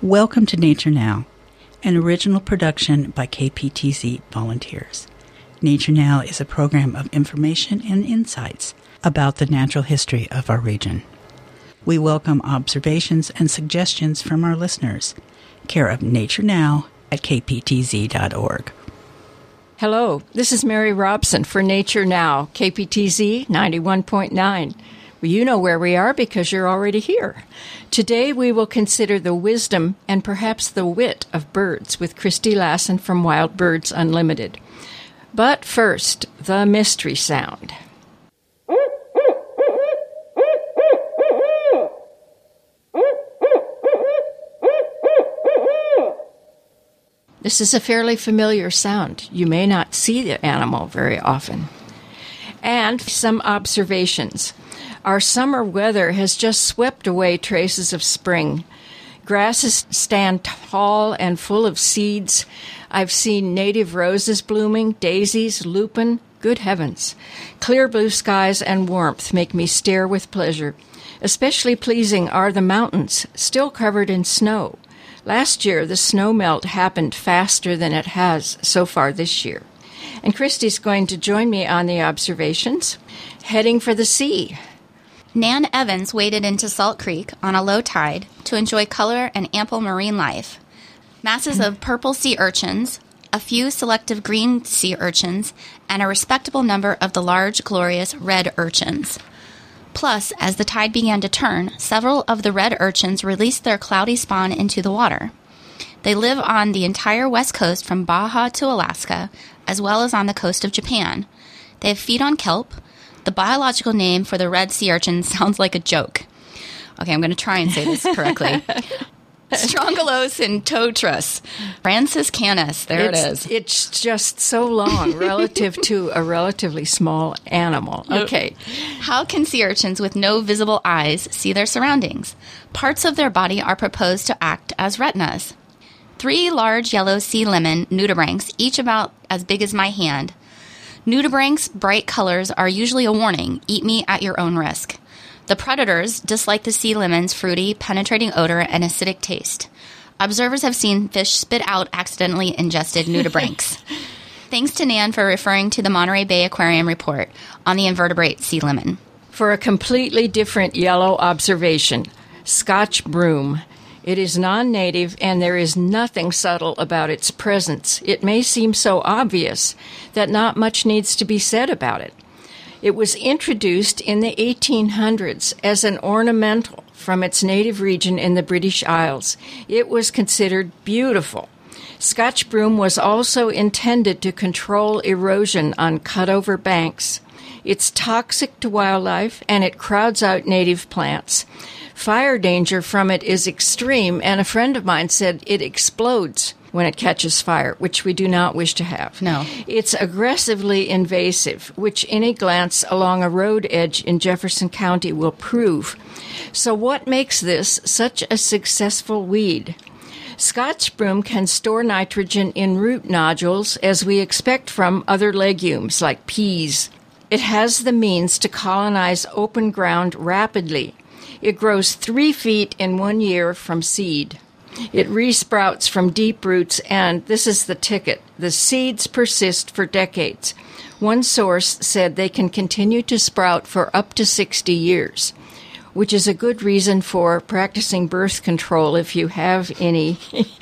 Welcome to Nature Now, an original production by KPTZ volunteers. Nature Now is a program of information and insights about the natural history of our region. We welcome observations and suggestions from our listeners. Care of Nature Now at kptz.org. Hello, this is Mary Robson for Nature Now, KPTZ 91.9. Well, you know where we are because you're already here. Today we will consider the wisdom and perhaps the wit of birds with Christy Lassen from Wild Birds Unlimited. But first, the mystery sound. This is a fairly familiar sound. You may not see the animal very often. And some observations. Our summer weather has just swept away traces of spring. Grasses stand tall and full of seeds. I've seen native roses blooming, daisies, lupin. Good heavens. Clear blue skies and warmth make me stare with pleasure. Especially pleasing are the mountains, still covered in snow. Last year, the snow melt happened faster than it has so far this year. And Christy's going to join me on the observations. Heading for the sea. Nan Evans waded into Salt Creek on a low tide to enjoy color and ample marine life. Masses of purple sea urchins, a few selective green sea urchins, and a respectable number of the large, glorious red urchins. Plus, as the tide began to turn, several of the red urchins released their cloudy spawn into the water. They live on the entire west coast from Baja to Alaska, as well as on the coast of Japan. They feed on kelp. The biological name for the red sea urchin sounds like a joke. Okay, I'm going to try and say this correctly. Strongylosyntotris franciscanus. There it is. It's just so long relative to a relatively small animal. Okay. How can sea urchins with no visible eyes see their surroundings? Parts of their body are proposed to act as retinas. 3 large yellow sea lemon nudibranchs, each about as big as my hand. Nudibranchs' bright colors are usually a warning. Eat me at your own risk. The predators dislike the sea lemon's fruity, penetrating odor and acidic taste. Observers have seen fish spit out accidentally ingested nudibranchs. Thanks to Nan for referring to the Monterey Bay Aquarium report on the invertebrate sea lemon. For a completely different yellow observation, Scotch broom. It is non-native, and there is nothing subtle about its presence. It may seem so obvious that not much needs to be said about it. It was introduced in the 1800s as an ornamental from its native region in the British Isles. It was considered beautiful. Scotch broom was also intended to control erosion on cutover banks. It's toxic to wildlife, and it crowds out native plants. Fire danger from it is extreme, and a friend of mine said it explodes when it catches fire, which we do not wish to have. No. It's aggressively invasive, which any glance along a road edge in Jefferson County will prove. So what makes this such a successful weed? Scotch broom can store nitrogen in root nodules, as we expect from other legumes like peas. It has the means to colonize open ground rapidly. It grows 3 feet in 1 year from seed. It resprouts from deep roots, and this is the ticket. The seeds persist for decades. One source said they can continue to sprout for up to 60 years, which is a good reason for practicing birth control if you have any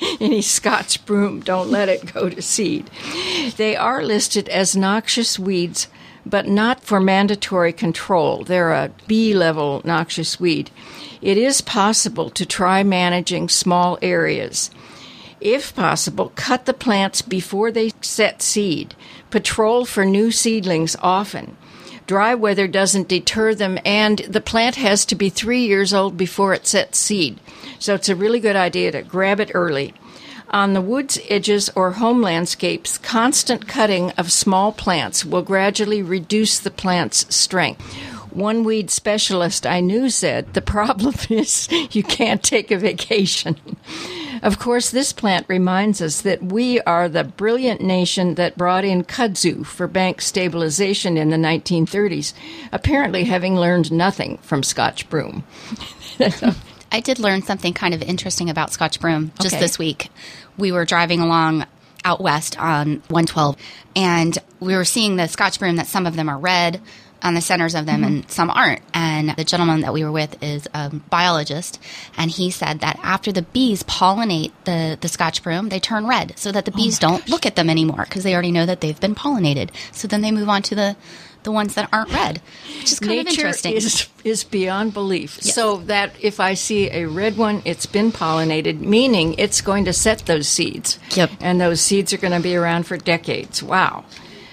Scotch broom. Don't let it go to seed. They are listed as noxious weeds, but not for mandatory control. They're a B-level noxious weed. It is possible to try managing small areas. If possible, cut the plants before they set seed. Patrol for new seedlings often. Dry weather doesn't deter them, and the plant has to be 3 years old before it sets seed. So it's a really good idea to grab it early. On the woods edges or home landscapes, constant cutting of small plants will gradually reduce the plant's strength. One weed specialist I knew said, the problem is you can't take a vacation. Of course, this plant reminds us that we are the brilliant nation that brought in kudzu for bank stabilization in the 1930s, apparently having learned nothing from Scotch broom. I did learn something kind of interesting about Scotch broom just Okay. this week. We were driving along out west on 112, and we were seeing the Scotch broom that some of them are red on the centers of them and some aren't. And the gentleman that we were with is a biologist, and he said that after the bees pollinate the Scotch broom, they turn red so that the bees don't look at them anymore because they already know that they've been pollinated. So then they move on to the ones that aren't red, which is kind of interesting. Nature is beyond belief. Yes. So that if I see a red one, it's been pollinated, meaning it's going to set those seeds. Yep. And those seeds are going to be around for decades. Wow.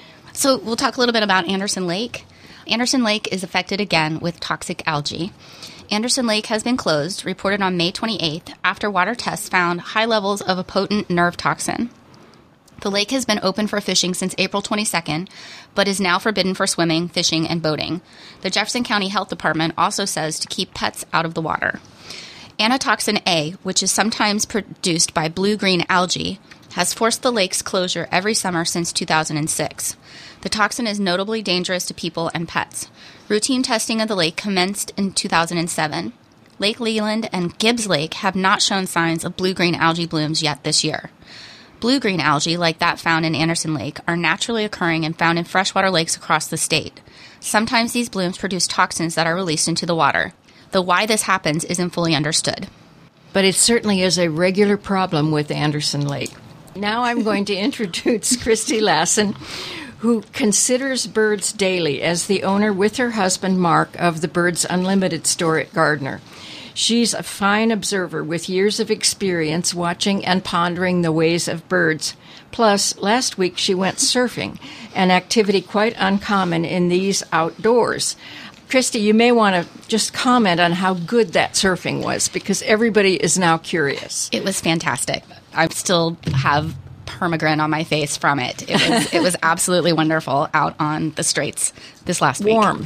So we'll talk a little bit about Anderson Lake. Anderson Lake is affected again with toxic algae. Anderson Lake has been closed, reported on May 28th, after water tests found high levels of a potent nerve toxin. The lake has been open for fishing since April 22nd, but is now forbidden for swimming, fishing, and boating. The Jefferson County Health Department also says to keep pets out of the water. Anatoxin A, which is sometimes produced by blue-green algae, has forced the lake's closure every summer since 2006. The toxin is notably dangerous to people and pets. Routine testing of the lake commenced in 2007. Lake Leland and Gibbs Lake have not shown signs of blue-green algae blooms yet this year. Blue-green algae, like that found in Anderson Lake, are naturally occurring and found in freshwater lakes across the state. Sometimes these blooms produce toxins that are released into the water, though why this happens isn't fully understood. But it certainly is a regular problem with Anderson Lake. Now I'm going to introduce Christy Lassen, who considers birds daily as the owner with her husband Mark of the Birds Unlimited store at Gardner. She's a fine observer with years of experience watching and pondering the ways of birds. Plus, last week she went surfing, an activity quite uncommon in these outdoors. Christy, you may want to just comment on how good that surfing was, because everybody is now curious. It was fantastic. I still have permagrin on my face from it. It was absolutely wonderful out on the Straits this last week. Warm.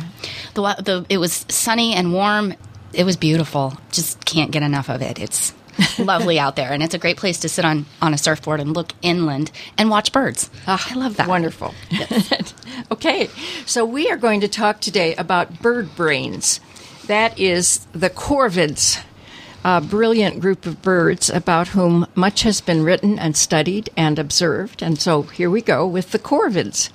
It was sunny and warm. It was beautiful. Just can't get enough of it. It's lovely out there, and it's a great place to sit on a surfboard and look inland and watch birds. I love that. Wonderful. Okay, so we are going to talk today about bird brains. That is the corvids, a brilliant group of birds about whom much has been written and studied and observed. And so here we go with the corvids.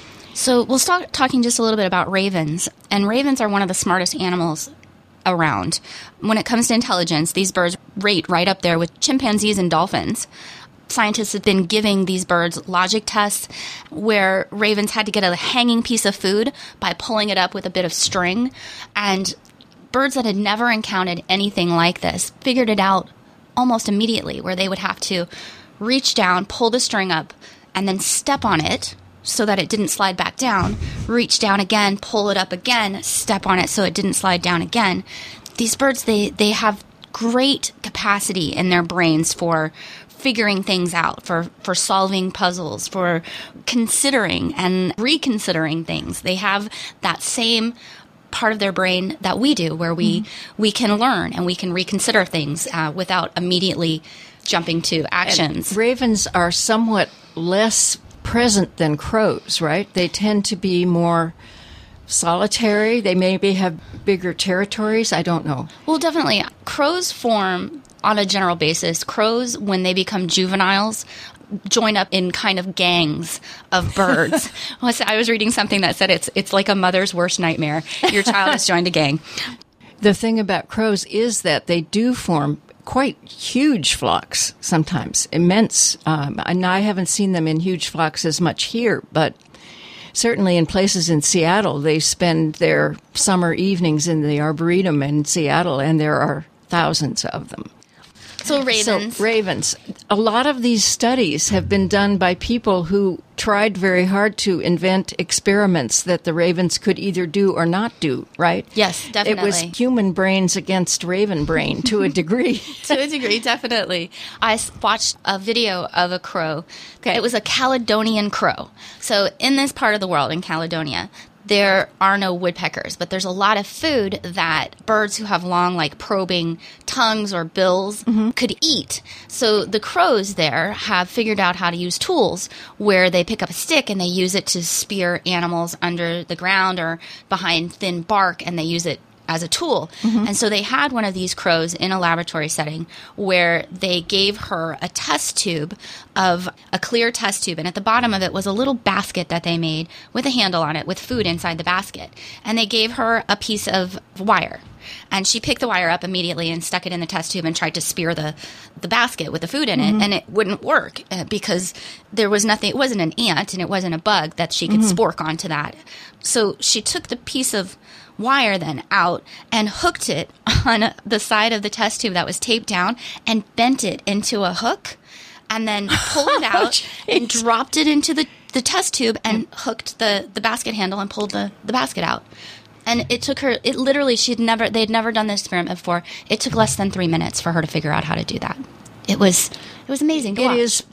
So we'll start talking just a little bit about ravens. And ravens are one of the smartest animals around. When it comes to intelligence, these birds rate right up there with chimpanzees and dolphins. Scientists have been giving these birds logic tests where ravens had to get a hanging piece of food by pulling it up with a bit of string. And birds that had never encountered anything like this figured it out almost immediately, where they would have to reach down, pull the string up, and then step on it so that it didn't slide back down, reach down again, pull it up again, step on it so it didn't slide down again. These birds, they have great capacity in their brains for figuring things out, for solving puzzles, for considering and reconsidering things. They have that same part of their brain that we do, where we can learn and we can reconsider things without immediately jumping to actions. And ravens are somewhat less present than crows, right? They tend to be more solitary. They maybe have bigger territories. I don't know. Well, definitely. Crows form on a general basis. Crows, when they become juveniles, join up in kind of gangs of birds. I was reading something that said it's like a mother's worst nightmare. Your child has joined a gang. The thing about crows is that they do form quite huge flocks sometimes, immense. And I haven't seen them in huge flocks as much here, but certainly in places in Seattle, they spend their summer evenings in the Arboretum in Seattle, and there are thousands of them. So ravens. So ravens. A lot of these studies have been done by people who tried very hard to invent experiments that the ravens could either do or not do, right? Yes, definitely. It was human brains against raven brain to a degree. To a degree, definitely. I watched a video of a crow. It was a Caledonian crow. So in this part of the world, in Caledonia, there are no woodpeckers, but there's a lot of food that birds who have long, probing tongues or bills could eat. So the crows there have figured out how to use tools where they pick up a stick and they use it to spear animals under the ground or behind thin bark, and they use it as a tool. And so they had one of these crows in a laboratory setting where they gave her a test tube of a clear test tube. And at the bottom of it was a little basket that they made with a handle on it with food inside the basket. And they gave her a piece of wire. And she picked the wire up immediately and stuck it in the test tube and tried to spear the basket with the food in it. And it wouldn't work because there was nothing. It wasn't an ant and it wasn't a bug that she could spork onto that. So she took the piece of wire then out and hooked it on the side of the test tube that was taped down and bent it into a hook and then pulled it out and dropped it into the test tube and hooked the basket handle and pulled the basket out. And it took her, it literally, they'd never done this experiment before. It took less than 3 minutes for her to figure out how to do that. It was amazing to watch.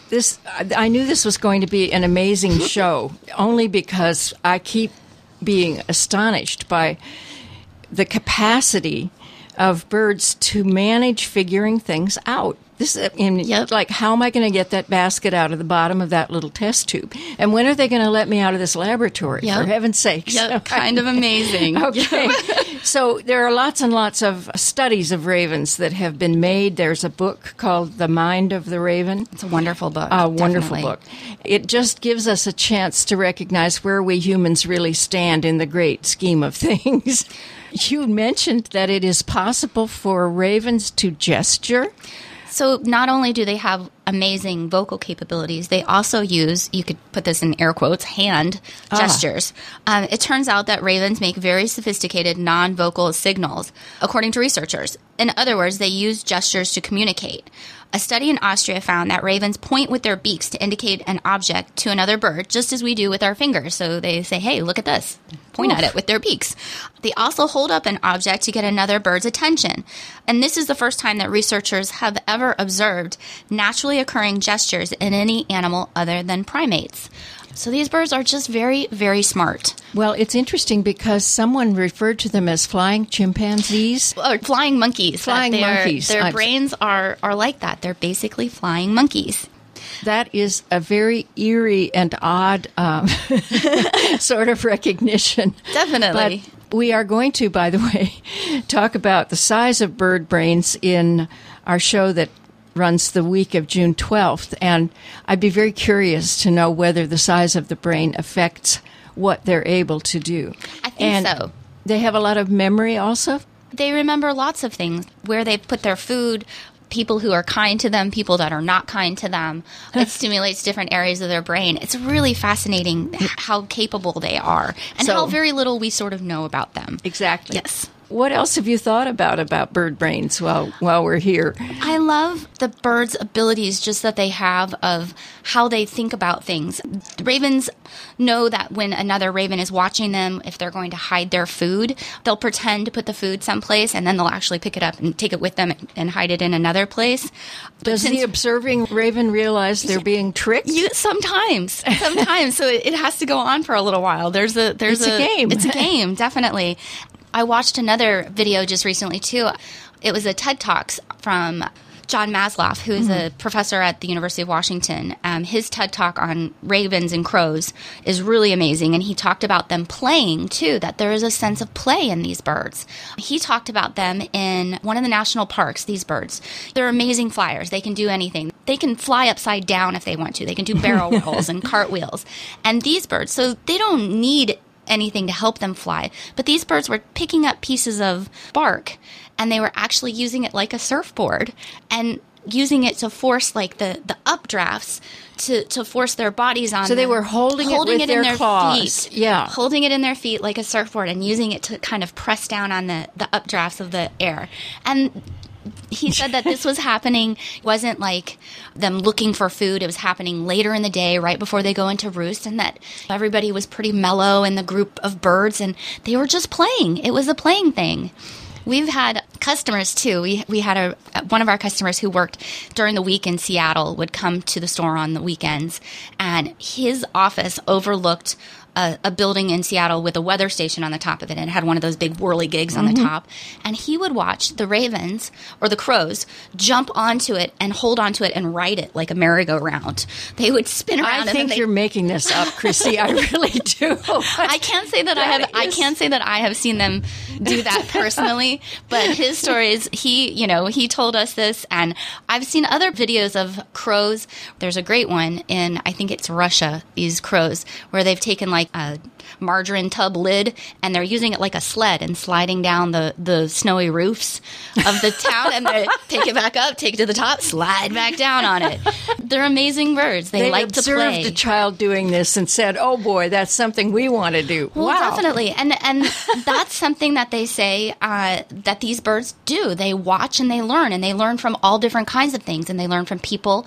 I knew this was going to be an amazing show, only because I keep being astonished by the capacity of birds to manage figuring things out. Like, how am I going to get that basket out of the bottom of that little test tube? And when are they going to let me out of this laboratory, for heaven's sakes? Kind of amazing. Okay. So there are lots and lots of studies of ravens that have been made. There's a book called The Mind of the Raven. It's a wonderful book. A wonderful book. It just gives us a chance to recognize where we humans really stand in the great scheme of things. You mentioned that it is possible for ravens to gesture. So not only do they have amazing vocal capabilities, they also use, you could put this in air quotes, hand gestures. It turns out that ravens make very sophisticated non-vocal signals, according to researchers. In other words, they use gestures to communicate. A study in Austria found that ravens point with their beaks to indicate an object to another bird, just as we do with our fingers. So they say, hey, look at this. Point at it with their beaks. They also hold up an object to get another bird's attention. And this is the first time that researchers have ever observed naturally occurring gestures in any animal other than primates. So these birds are just very, very smart. Well, it's interesting because someone referred to them as flying chimpanzees. Or flying monkeys. Monkeys. Their brains are like that. They're basically flying monkeys. That is a very eerie and odd sort of recognition. Definitely. But we are going to, by the way, talk about the size of bird brains in our show that runs the week of June 12th. And I'd be very curious to know whether the size of the brain affects what they're able to do. I think so. They have a lot of memory also? They remember lots of things, where they've put their food, people who are kind to them, people that are not kind to them. It stimulates different areas of their brain. It's really fascinating how capable they are and how very little we sort of know about them. Exactly. Yes. What else have you thought about bird brains while we're here? I love the birds' abilities just that they have of how they think about things. Ravens know that when another raven is watching them, if they're going to hide their food, they'll pretend to put the food someplace and then they'll actually pick it up and take it with them and hide it in another place. Does the observing raven realize they're being tricked? Sometimes. So it has to go on for a little while. It's a game. It's a game, definitely. I watched another video just recently, too. It was a TED Talks from John Maslow, who is a professor at the University of Washington. His TED Talk on ravens and crows is really amazing, and he talked about them playing, too, that there is a sense of play in these birds. He talked about them in one of the national parks, these birds. They're amazing flyers. They can do anything. They can fly upside down if they want to. They can do barrel rolls and cartwheels. And these birds, so they don't need anything to help them fly, but these birds were picking up pieces of bark and they were actually using it like a surfboard and using it to force like the updrafts to force their bodies on. So they were holding it with their claws. Feet, holding it in their feet like a surfboard and using it to kind of press down on the updrafts of the air. And he said that this was happening, wasn't like them looking for food. It was happening later in the day, right before they go into roost, and that everybody was pretty mellow in the group of birds, and they were just playing. It was a playing thing. We've had customers, too. We had one of our customers who worked during the week in Seattle would come to the store on the weekends, and his office overlooked a building in Seattle with a weather station on the top of it, and it had one of those big whirligigs on the top. And he would watch the ravens or the crows jump onto it and hold onto it and ride it like a merry-go-round. They would spin around. I think you're making this up, Christy. I really do. I can't say that I can't say that I have seen them do that personally, but his stories, he told us this, and I've seen other videos of crows. There's a great one in, I think it's Russia, these crows, where they've taken like a margarine tub lid and they're using it like a sled and sliding down the snowy roofs of the town, and they take it back up, take it to the top, slide back down on it. They're amazing birds. They like to play. They observed a child doing this and said, "Oh boy, that's something we want to do." Well, wow. Definitely. And that's something that they say that these birds do. They watch and they learn from all different kinds of things, and they learn from people.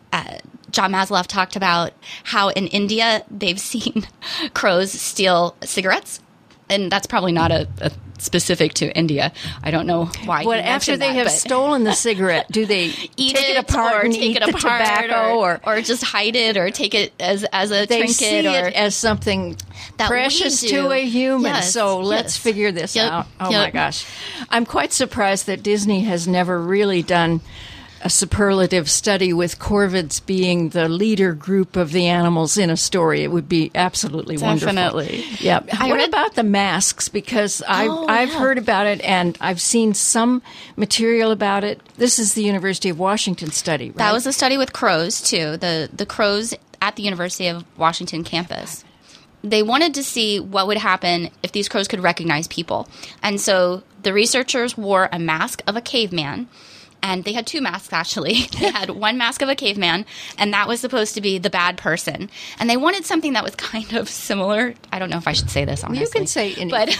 John Maslow talked about how in India they've seen crows steal cigarettes, and that's probably not a specific to India. I don't know why. Well, after they have stolen the cigarette, do they eat take it apart and eat the tobacco, or just hide it, or take it as a they trinket, see or it as something that precious to a human? Yes, so let's figure this out. Oh Yep. my gosh, I'm quite surprised that Disney has never really done a superlative study with corvids being the leader group of the animals in a story. It would be absolutely Definitely. wonderful. Yeah. What about the masks? Because I've heard about it, and I've seen some material about it. This is the University of Washington study, right? That was a study with crows, too. The crows at the University of Washington campus. They wanted to see what would happen if these crows could recognize people. And so the researchers wore a mask of a caveman. And they had two masks, actually. They had one mask of a caveman, and that was supposed to be the bad person. And they wanted something that was kind of similar. I don't know if I should say this, honestly. You can say anything. But,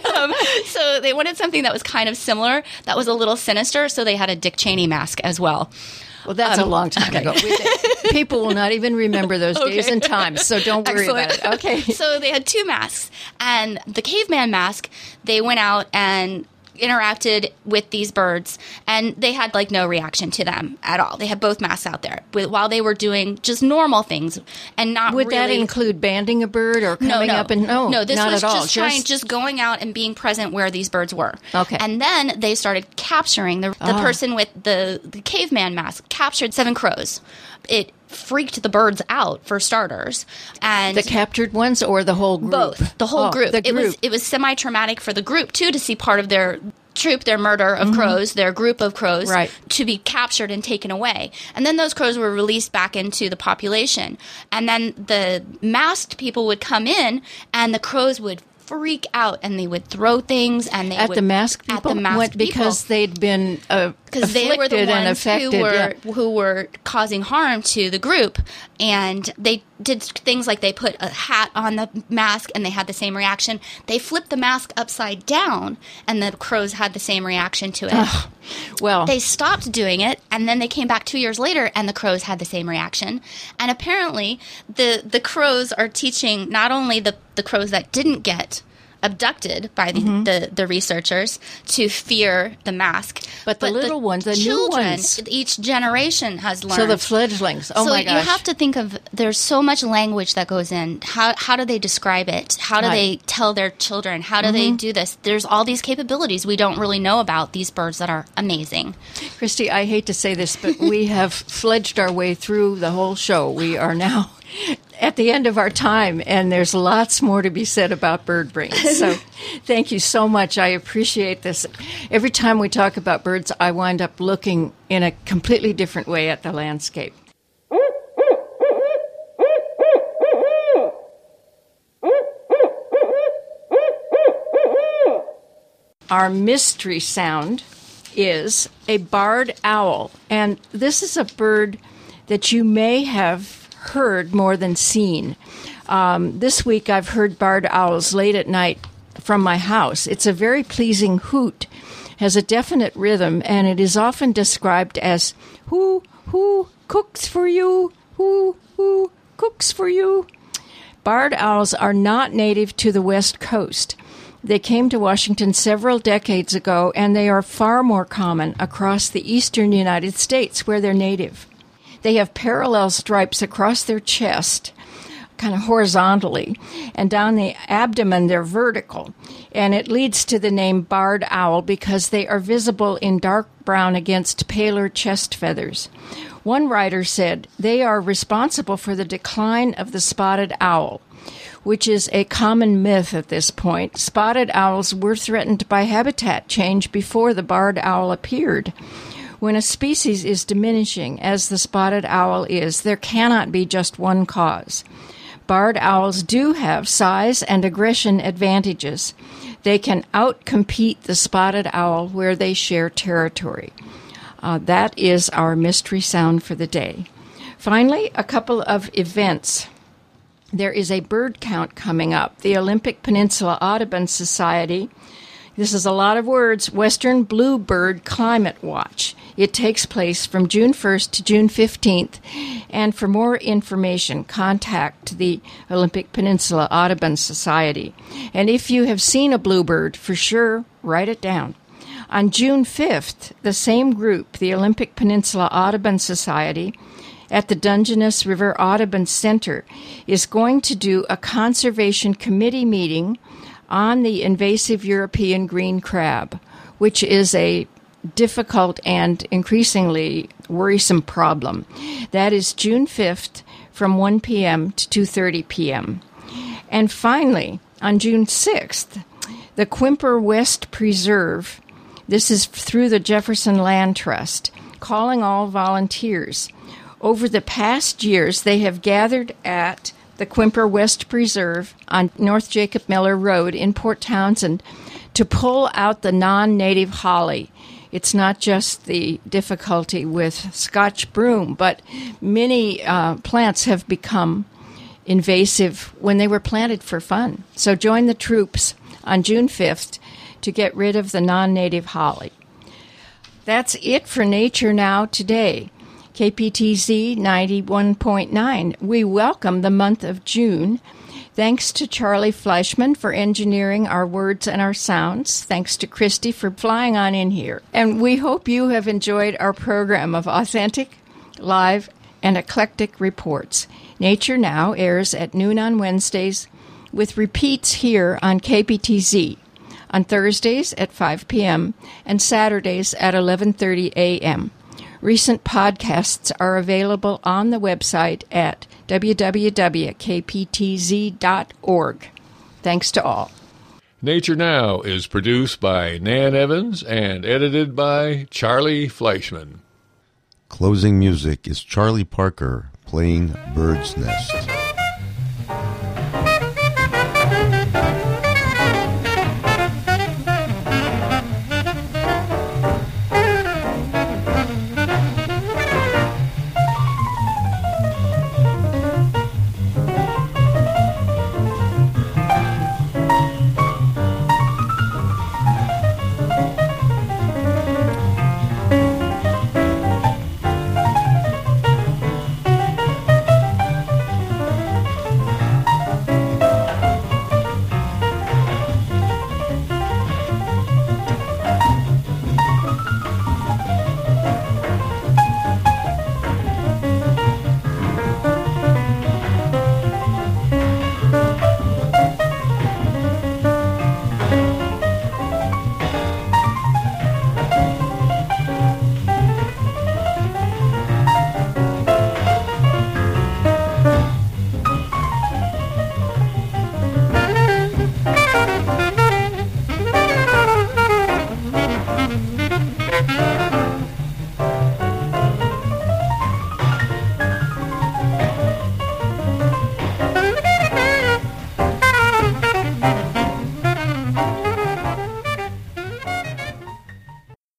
so they wanted something that was kind of similar, that was a little sinister, so they had a Dick Cheney mask as well. Well, that's a long time ago. People will not even remember those days and times, so don't worry about it. Okay. So they had two masks. And the caveman mask, they went out and interacted with these birds, and they had like no reaction to them at all. They had both masks out there while they were doing just normal things, and not would really, that include banding a bird or coming up and no, this not was at all. just going out and being present where these birds were. Okay, and then they started capturing the person with the caveman mask. Captured 7 crows. It freaked the birds out, for starters. And the captured ones or the whole group? Both. The whole group. The group. It was semi-traumatic for the group, too, to see part of their troop, their murder of crows, their group of crows, to be captured and taken away. And then those crows were released back into the population. And then the masked people would come in, and the crows would freak out, and they would throw things, and they at would the masked people? At the masked people. Because they'd been because they were the ones affected, who were causing harm to the group, and they did things like they put a hat on the mask, and they had the same reaction. They flipped the mask upside down, and the crows had the same reaction to it. Well, they stopped doing it, and then they came back 2 years later, and the crows had the same reaction. And apparently, the crows are teaching not only the crows that didn't get abducted by the researchers to fear the mask, but the little ones, the children, new ones. Each generation has learned. So the fledglings. Oh my gosh! So you have to think of, there's so much language that goes in. How do they describe it? How do they tell their children? How do they do this? There's all these capabilities we don't really know about these birds that are amazing. Christy, I hate to say this, but we have fledged our way through the whole show. We are now at the end of our time, and there's lots more to be said about bird brains. So thank you so much. I appreciate this. Every time we talk about birds, I wind up looking in a completely different way at the landscape. Our mystery sound is a barred owl, and this is a bird that you may have heard more than seen. This week I've heard barred owls late at night from my house. It's a very pleasing hoot, has a definite rhythm, and it is often described as who cooks for you, who cooks for you. Barred owls are not native to the West Coast. They came to Washington several decades ago, and they are far more common across the eastern United States, where they're native. They have parallel stripes across their chest, kind of horizontally, and down the abdomen they're vertical. And it leads to the name barred owl because they are visible in dark brown against paler chest feathers. One writer said they are responsible for the decline of the spotted owl, which is a common myth at this point. Spotted owls were threatened by habitat change before the barred owl appeared. When a species is diminishing, as the spotted owl is, there cannot be just one cause. Barred owls do have size and aggression advantages. They can outcompete the spotted owl where they share territory. That is our mystery sound for the day. Finally, a couple of events. There is a bird count coming up. The Olympic Peninsula Audubon Society, this is a lot of words, Western Bluebird Climate Watch. It takes place from June 1st to June 15th. And for more information, contact the Olympic Peninsula Audubon Society. And if you have seen a bluebird, for sure, write it down. On June 5th, the same group, the Olympic Peninsula Audubon Society, at the Dungeness River Audubon Center, is going to do a conservation committee meeting on the invasive European green crab, which is a difficult and increasingly worrisome problem. That is June 5th from 1 p.m. to 2:30 p.m. And finally, on June 6th, the Quimper West Preserve, this is through the Jefferson Land Trust, calling all volunteers. Over the past years, they have gathered at the Quimper West Preserve on North Jacob Miller Road in Port Townsend to pull out the non-native holly. It's not just the difficulty with Scotch broom, but many plants have become invasive when they were planted for fun. So join the troops on June 5th to get rid of the non-native holly. That's it for Nature Now today. KPTZ 91.9. We welcome the month of June. Thanks to Charlie Fleischman for engineering our words and our sounds. Thanks to Christy for flying on in here. And we hope you have enjoyed our program of authentic, live, and eclectic reports. Nature Now airs at noon on Wednesdays with repeats here on KPTZ on Thursdays at 5 p.m. and Saturdays at 11:30 a.m. Recent podcasts are available on the website at www.kptz.org. Thanks to all. Nature Now is produced by Nan Evans and edited by Charlie Fleischman. Closing music is Charlie Parker playing Bird's Nest.